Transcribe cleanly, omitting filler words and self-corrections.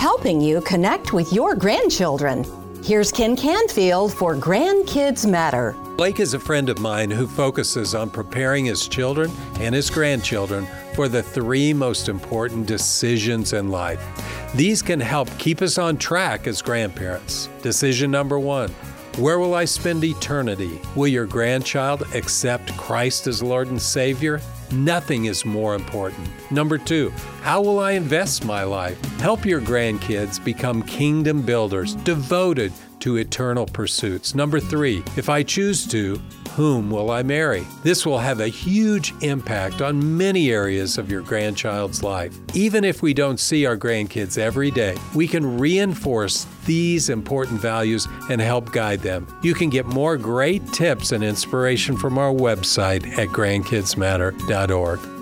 helping you connect with your grandchildren. Here's Ken Canfield for Grandkids Matter. Blake is a friend of mine who focuses on preparing his children and his grandchildren for the 3 most important decisions in life. These can help keep us on track as grandparents. Decision number 1. Where will I spend eternity? Will your grandchild accept Christ as Lord and Savior? Nothing is more important. Number 2, how will I invest my life? Help your grandkids become kingdom builders, devoted to eternal pursuits. Number 3, if I choose to, whom will I marry? This will have a huge impact on many areas of your grandchild's life. Even if we don't see our grandkids every day, we can reinforce these important values and help guide them. You can get more great tips and inspiration from our website at grandkidsmatter.org.